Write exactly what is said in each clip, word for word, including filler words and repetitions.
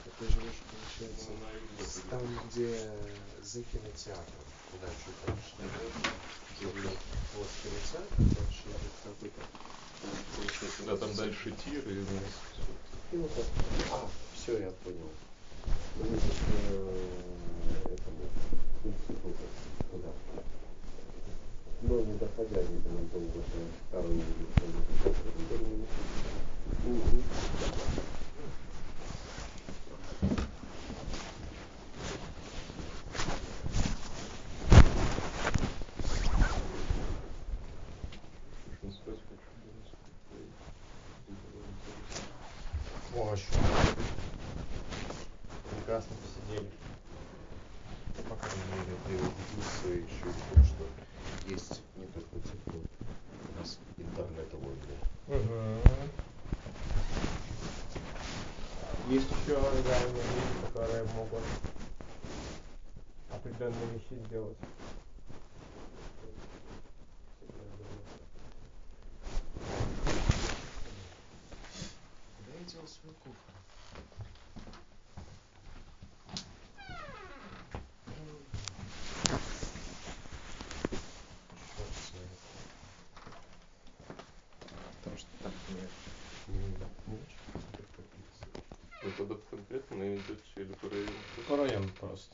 Ты живешь, получается, там, где за кинотеатром. Куда чуть дальше. Вот кинотеатр, дальше идет какой-то. Да, там дальше тир и... Ну, вот. А, все, я понял. Ближе к этому институту. Туда. Но не доходя, видимо, долго до второй улицы. Угу. О, еще. Прекрасно посидели. По крайней мере, ты убедился еще в том, что есть не только тепло, у нас интернет ловили. Угу. Есть еще реальные люди, которые могут определенные вещи сделать. Куда я дел свой кофр? Потому что так нет. Не очень прописано. Вы тогда конкретно идете или по району? По району просто.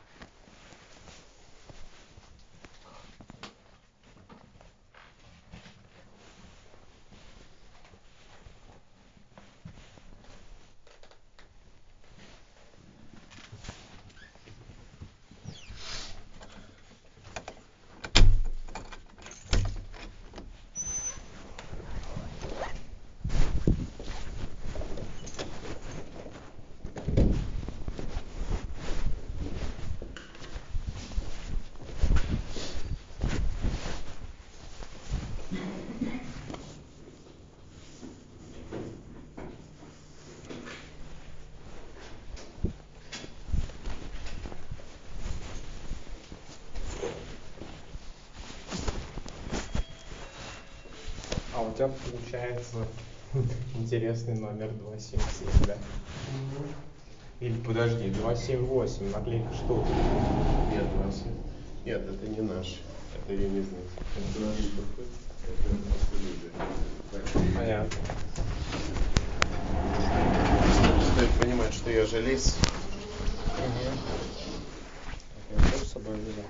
А у тебя получается интересный номер два семь семь, да? Или подожди, два семь восемь, наклейка что? Нет, наш. Нет, это не наш. Это я не знаю. Это наш. Это просто люди. Понятно. Стоит понимать, что я желез. Угу. Я тоже с собой взял.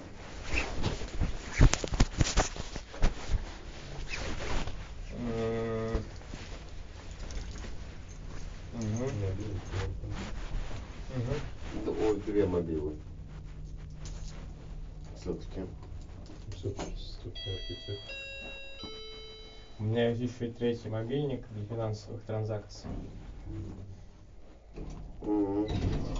Угу. Угу. Ой, две мобилы. Все-таки. Все-таки архитектор. У меня есть еще и третий мобильник для финансовых транзакций. Mm-hmm.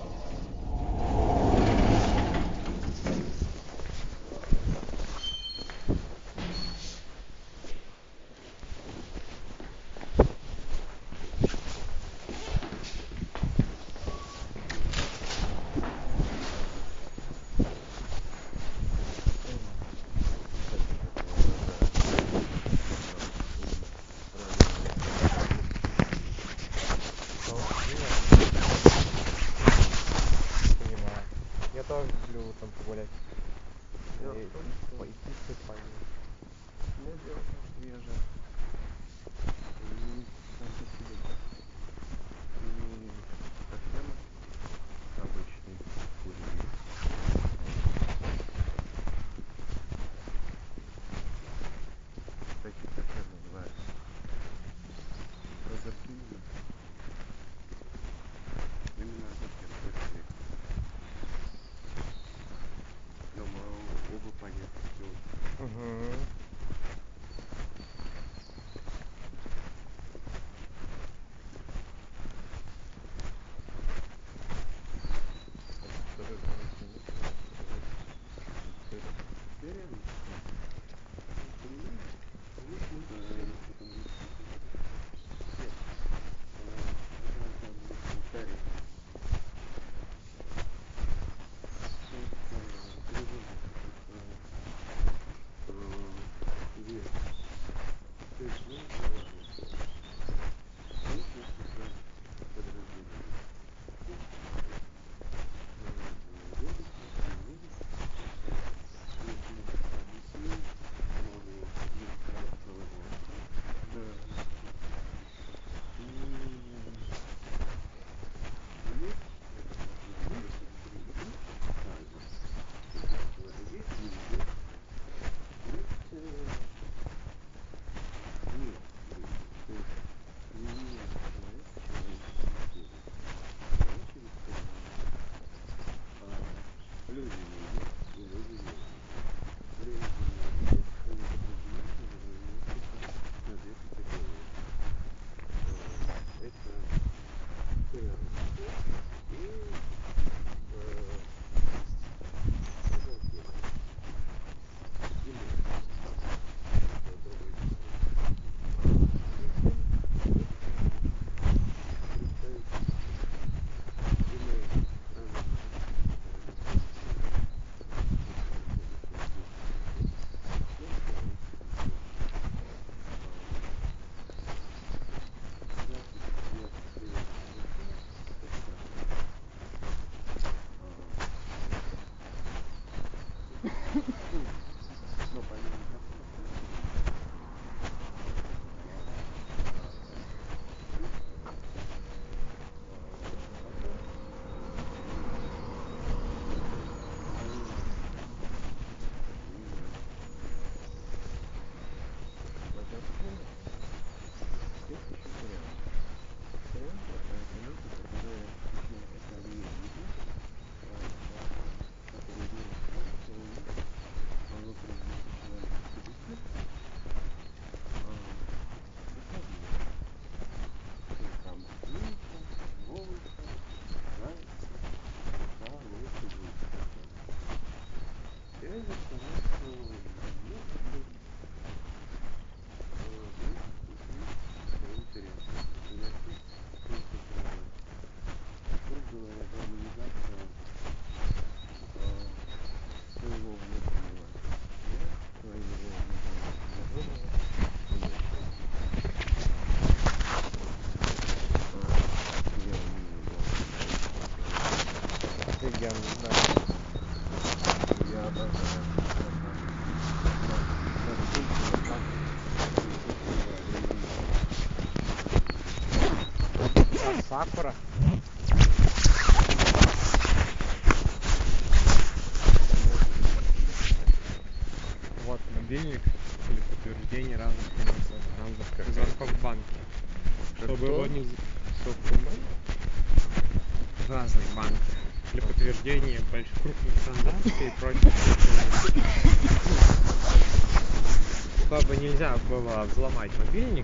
Люблю там погулять. Я и, и пойти спать. Ну, дело свежее. И сам по себе не совсем обычный курильник. Такие совсем называются. Разопильно. Именно совсем точно. Но мы оба понятны. Угу. Сакура. Вот мобильник или подтверждение разных финансовых звонков в банке. Чтобы его не... Чтобы разных банков. Для подтверждения больших крупных транзакций и прочих. Чтобы нельзя было взломать мобильник.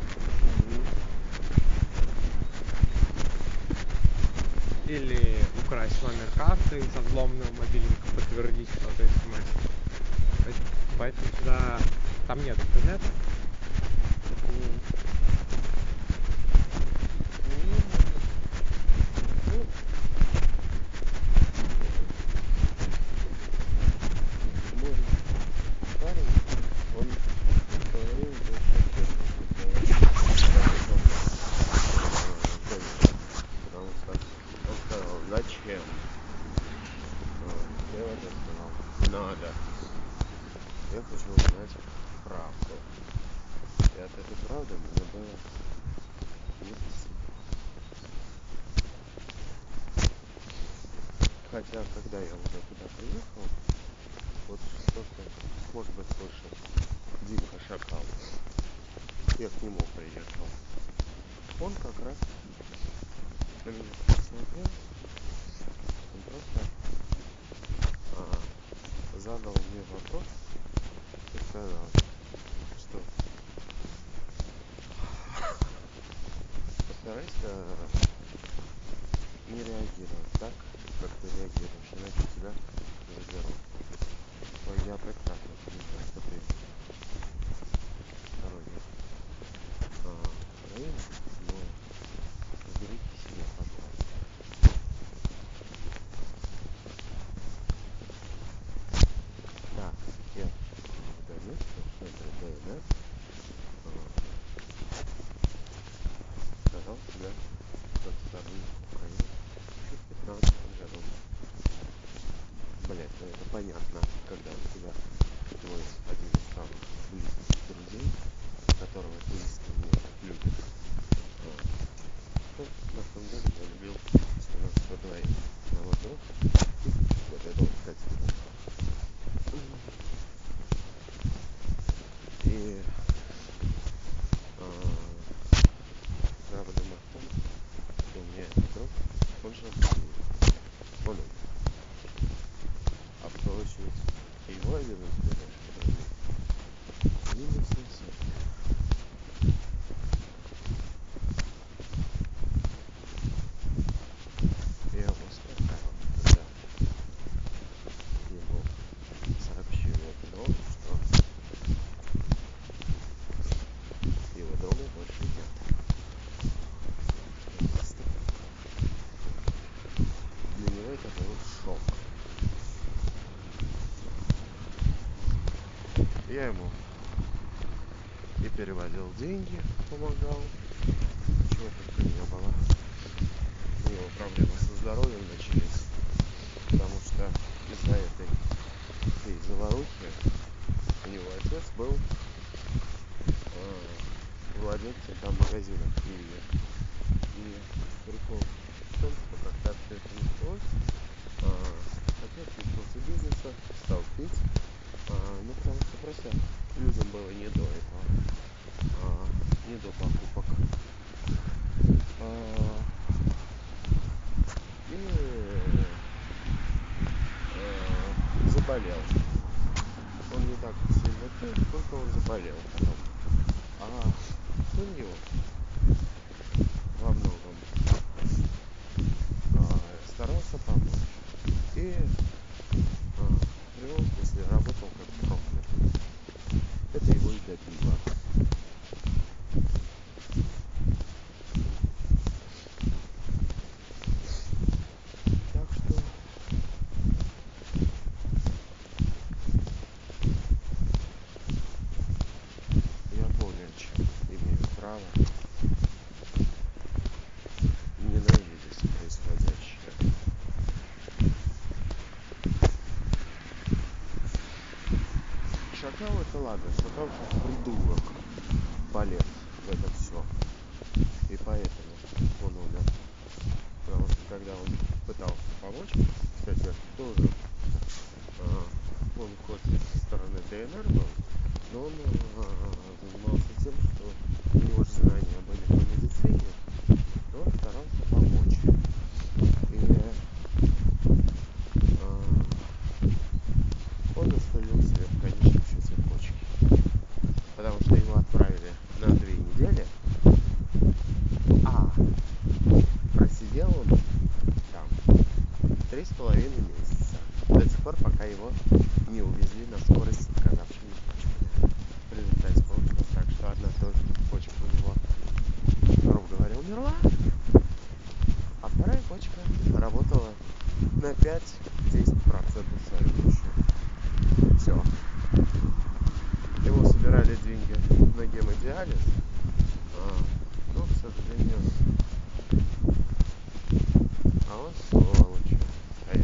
Или украсть номер карты со взломанного мобильника, подтвердить, что это смс. Поэтому сюда там нет интернета. Зачем? Я это сказал. Надо. Я хочу узнать правду. И от этой правды мне было не по себе. Хотя, когда я уже туда приехал, вот что-то, может быть, слышал Димка Шакал. Я к нему приехал. Он как раз на меня посмотрел. Он просто а, задал мне вопрос и сказал, что постарайся не реагировать так, как ты реагируешь, иначе тебя заберут. Ой, я прекрасно понимаю, что ты сторонник а, Украины, но уберите себе, пожалуйста. Так, я удалил, что это ДНР. Сказал себя как сторонник Украины еще в пятнадцатом году. Блять, ну это понятно, когда у тебя твой один из самых близких друзей, которого ты искренне любишь. Ну, на самом деле я любил нас по двоим. А вот друг, вот я должен сказать, и а, правда в том, что у меня этот друг, он жил в Киеве. Он умер. А в свою очередь его один из ближайших друзей женился в Сочи. Я его спросил, когда ему сообщили эту новость, что его друга больше нет. Для него это был шок. Я ему и переводил деньги, помогал, чего только не было. У него проблемы со здоровьем начались, потому что из-за этой всей заварухи у него отец был э, владельцем там магазина в Киеве. И прикол в том, что когда все это началось, э, отец лишился бизнеса, стал пить, э, ну потому что просто людям было не до этого, э, не до покупок. Э, и э, заболел. Он не так сильно пил, сколько он заболел потом. А сын его во многом а, старался помочь. И а, привел, если работал как проклятый. Это его и добило. Так что я более чем имею право ненавидеть происходящее. Шакал это ладно, Шакал как придурок полез в это все. И поэтому он умер. умерла, а вторая почка работала на пять-десять процентов своей мощи. Все. Его собирали деньги на гемодиализ, а, но, к сожалению, а он сволочь. А я.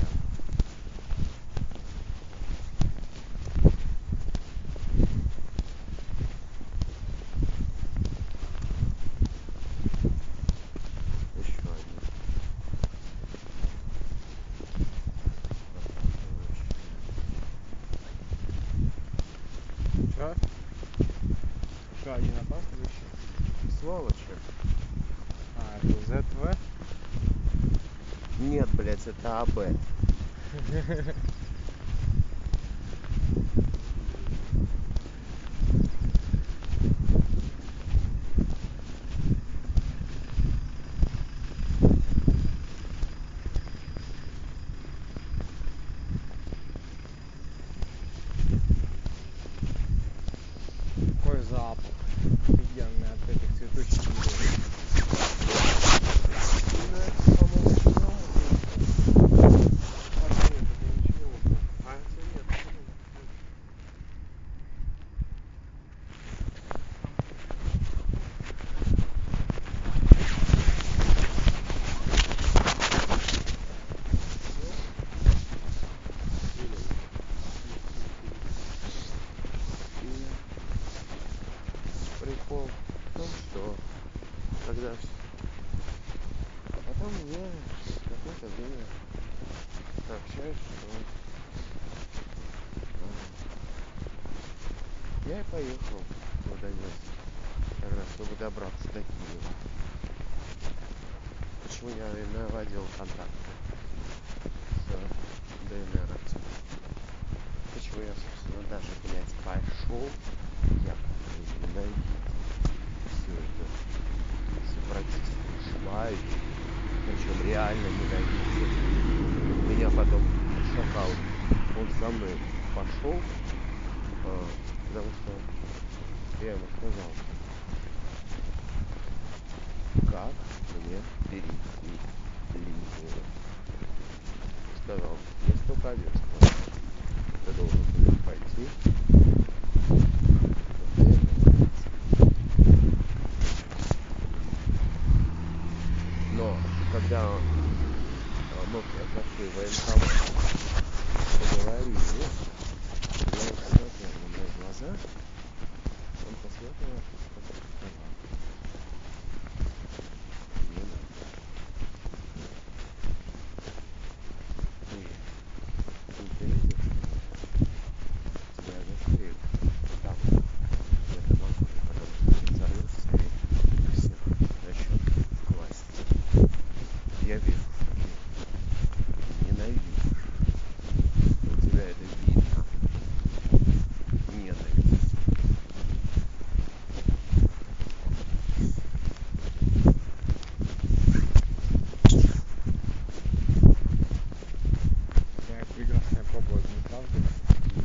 Еще один. Что? Что, один опаздывающий? Сволочи. А, это зет вэ? Нет, блять, это АБ. Какой запах офигенный от этих цветущих деревьев. Ну, это, по-моему, снова. А, нет, это ничего. А, это нет, это нет. Прикол в том, что когда вс- а потом я какое-то время сообщаю, что а, я и поехал в Донецк, как раз чтобы добраться до Киева. Почему я и наводил контакт с ДНРовцем. Почему я, собственно, даже, блядь, пошел якобы ненавидеть все это сепаратистскую шваль, причем реально ненавидеть. Меня потом шакал, он со мной пошел, а, потому что я ему сказал, как мне перейти линию. Сказал, есть только один способ. Ты должен будешь пойти. Но когда мы зашли в военкомат, поговорили, я посмотрел на мои глаза, он посмотрел, потом сказал, не надо. Ты, ты видишь, тебя застрелят там, где ты могу, потому что ты взорвешься и всех начнет власть. Я вижу, что ты ненавидишь. У тебя это видно. Ненависть. Какая прекрасная погода, не правда ли?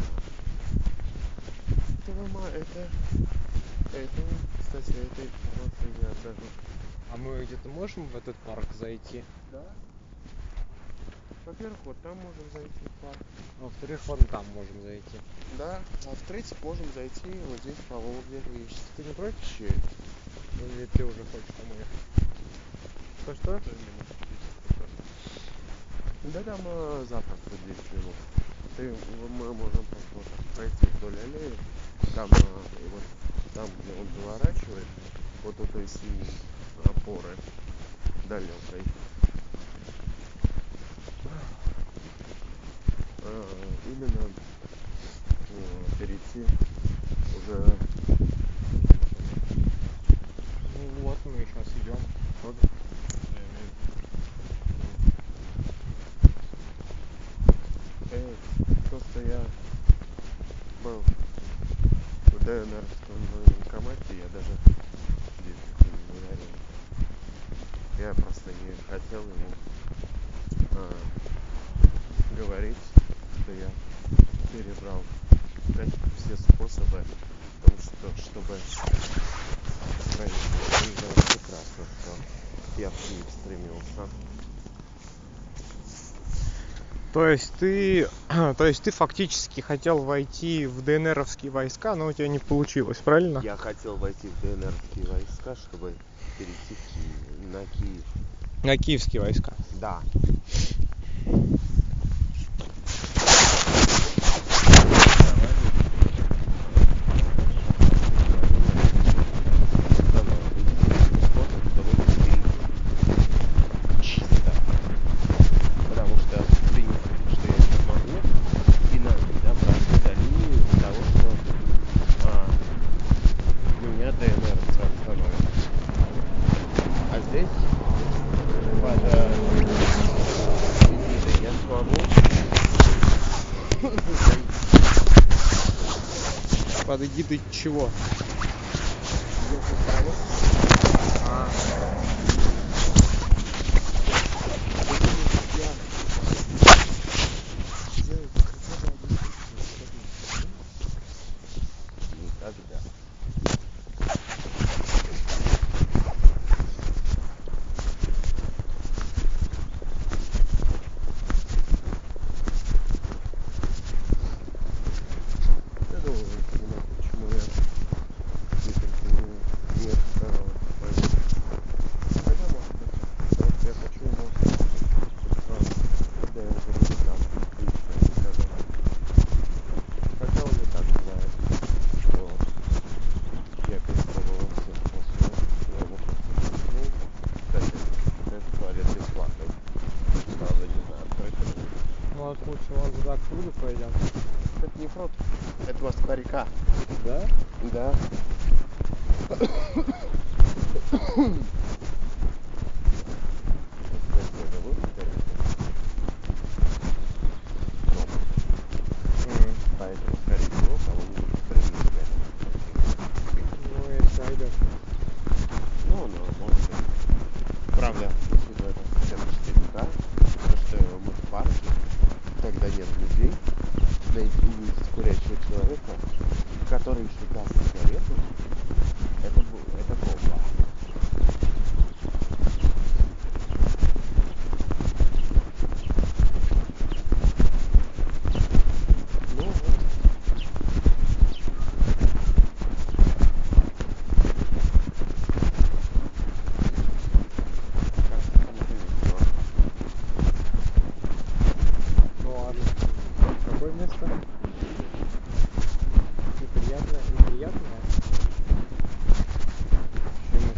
Это, лома- это, это, кстати, этой информации я даже. А мы где-то можем в этот парк зайти? Да. Во-первых, вот там можем зайти в парк. А во-вторых, вон там можем зайти. Да. А в-третьих, можем зайти вот здесь, по Волге есть. Ты не против? Щель. Или ты уже хочешь там уехать? Что-что? Да там э, запросто десять минут. Ты, мы можем просто вот так пройти вдоль аллеи. Там, э, и вот там, где он заворачивает, вот у той синей опоры далекой. Э, именно э, перейти уже. Ну вот, мы сейчас идем. Вот. Э, просто я был в ДНРском военкомате, я даже здесь не говорил. Я просто не хотел ему а, говорить, что я перебрал все способы, потому что, чтобы правительство организовать прекрасно все. я в Киев стремился. То есть ты, то есть ты фактически хотел войти в ДНРовские войска, но у тебя не получилось, правильно? Я хотел войти в ДНРские войска, чтобы перейти в Киев, на Киев. На киевские войска. Да. Чисто. Потому что в принципе, что я не смогу и на добраться до линии из-за того, что а, меня ДНР остановит. А здесь под эгидой я смогу Под эгидой чего? А. Никогда. Я думаю, вы понимаете, почему я не не не сказал это пойти. Хотя, может быть, потому что я хочу его, а, когда я уже не знал, лично не сказал. Хотя он и так знает, что я перепробовал все способы. Ну, кстати, этот туалет бесплатный. Правда, не знаю, открыть или нет. Вот лучше вон туда к пруду пойдем. Это не пруд, это Москва река. Да? Да. Поэтому, скорее всего, кого-нибудь прилетает. Ну, если найдем. Ну, ну, может быть. Правда, учитывая это семь четыре ка, то, что мы в парке, когда нет людей, найти увидеть курящего человека, который еще даст сигарету, это, бу- это бомба. Ну вот. Кажется, кому-то весело. Ну ладно. Какое место? Неприятное, неприятное. Почему?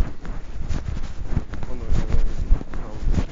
Он уже знал.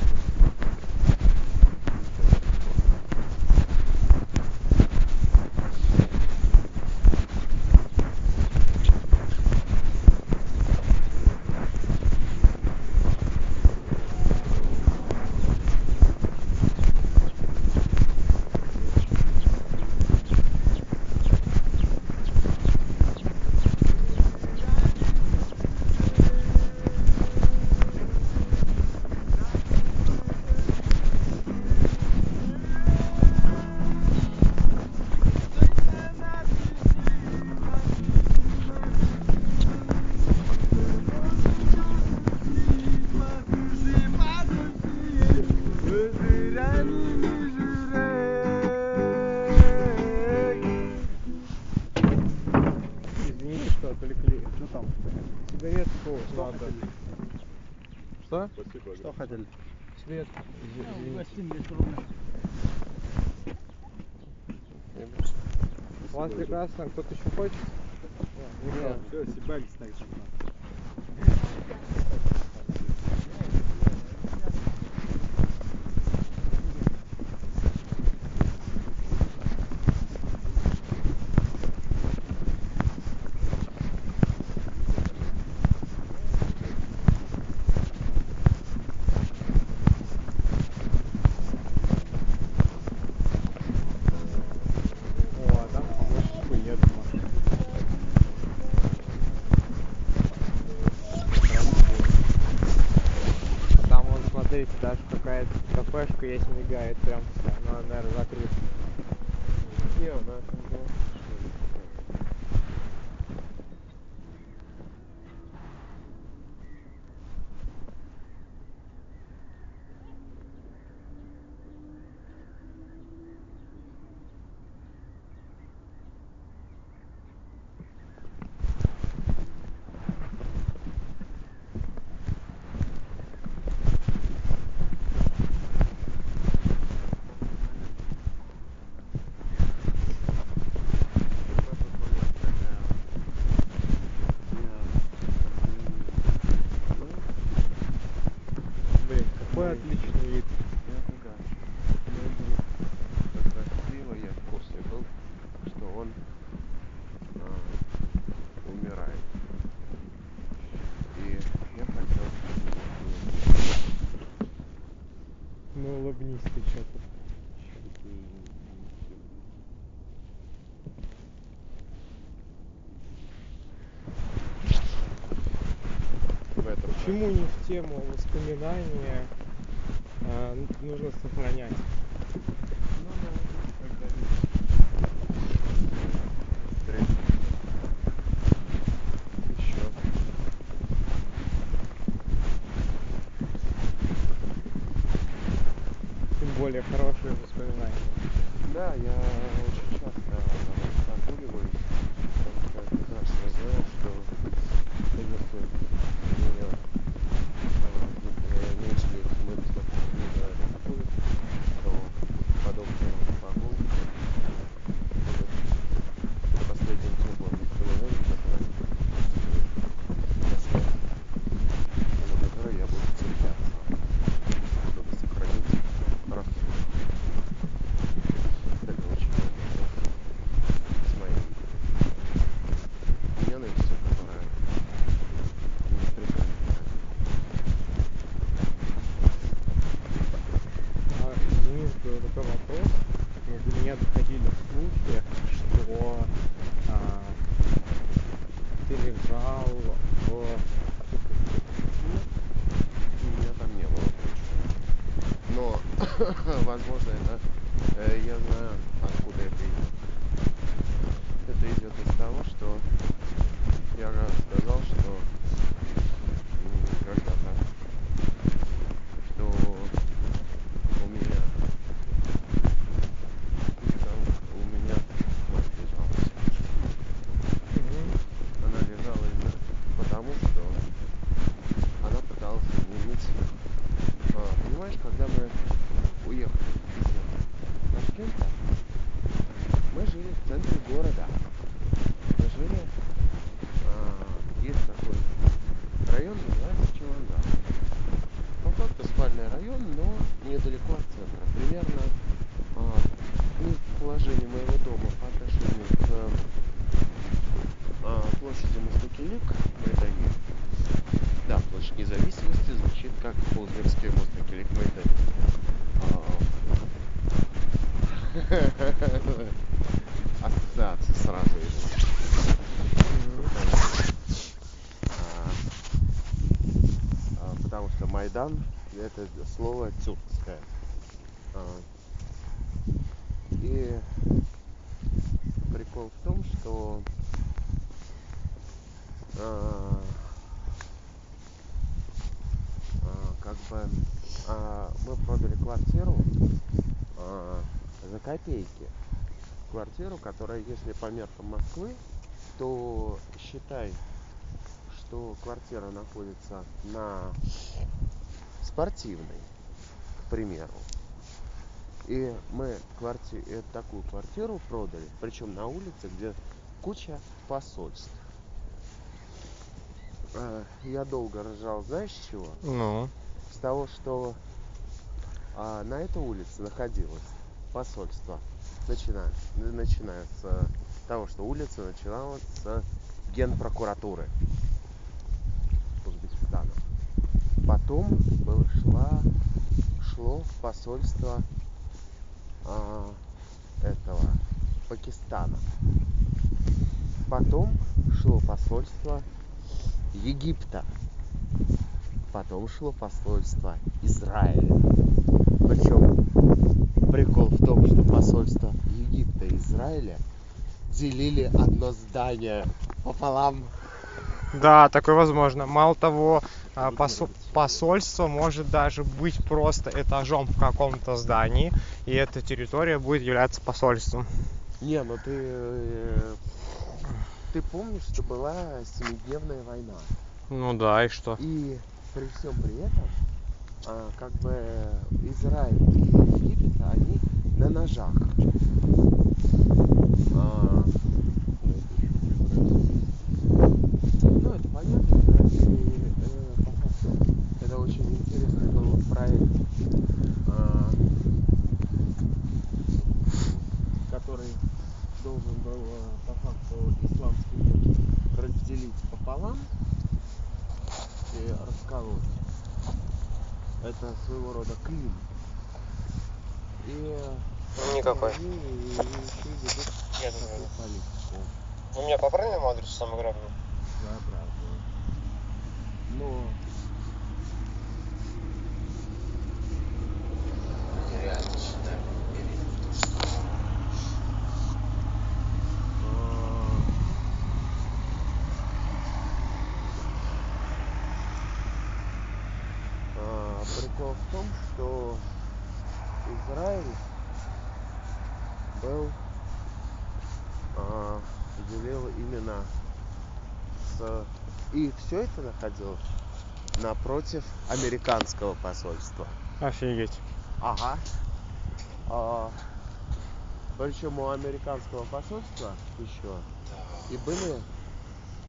Извините, что отвлекли. Что там? Сигаретку надо. Что? Спасибо. Что хотели? Сигаретку. Извините. У вас прекрасно. Кто-то еще хочет? Нет. Все, съебались так же. О, а там, по-моему, нет машин. Там, вон, смотрите, даже какая-то кафешка есть, мигает прям вся. Она, наверное, закрыта. Не, она там была. такой отличный вид. Это да. Мой друг так красиво, я в курсе был, что он а, умирает. И я хотел, чтобы Ну улыбнись ты что-то. в этом Почему не в тему воспоминания а, н- нужно сохранять? Ну да, когда стресс. Еще. Тем более хорошие воспоминания. Да, я очень часто прогуливаюсь, потому что я прекрасно знаю, что если меня не успеет смыться в путь, то подобные прогулки будут последним кругом воспоминаний, который на который я буду цепляться, чтобы сохранить рассудок. Это очень важно с моей ненавистью, которая не прикрыта. А, Денис, был такой вопрос. Ну, до меня доходили слухи, что а, ты лежал в... Меня там не было. Но, возможно, это э, я знаю, откуда это идет. Это идет из того, что я сказал, что м, когда-то, что у меня там, у меня мать лежала всё. Мгм. Она лежала именно потому, что она пыталась изменить. А, понимаешь, когда мы уехали из Ташкента, мы жили в центре города. Мы жили, а, есть такой район, называется Чаландар. По факту спальный район, но недалеко от центра. Примерно а, ну, положение моего дома по отношению к а, площади Мустакилик, Майдане. Да, площадь Независимости звучит как Ползверский Мустакилик Майдане. Ассоциации сразу идут. А, а, потому что Майдан это слово тюркское. А, и прикол в том, что а, а, как бы а, мы продали квартиру а, за копейки. Квартиру, которая, если по меркам Москвы, то считай, что квартира находится на Спортивной, к примеру. И мы кварти... э, такую квартиру продали, причем на улице, где куча посольств. Э, я долго ржал, знаешь, с чего? Ну. С того, что а, на этой улице находилось посольство, начиная, начиная с того, что улица начиналась с Генпрокуратуры Узбекистана. Потом было, шла, шло посольство а, этого Пакистана. Потом шло посольство Египта. Потом шло посольство Израиля. Причем прикол в том, что посольство Египта и Израиля делили одно здание пополам. Да, такое возможно. Мало того, а, посо- посольство может даже быть просто этажом в каком-то здании, и эта территория будет являться посольством. Не, ну ты э, ты помнишь, что была семидневная война? Ну да, и что? И при всем при этом, а, как бы Израиль и Египет, они на ножах. А, ну, это понятно, Израиль, э, по факту, это очень интересный был проект Это своего рода Крым. И Никакой. они еще ведут Нет, такую политику. У меня по правильному адресу самое главное? Своеобразную. Но Реально считаю. а, прикол в том, что Израиль был а, делил именно с... И все это находилось напротив американского посольства. Офигеть. Ага. А, причем у американского посольства еще и были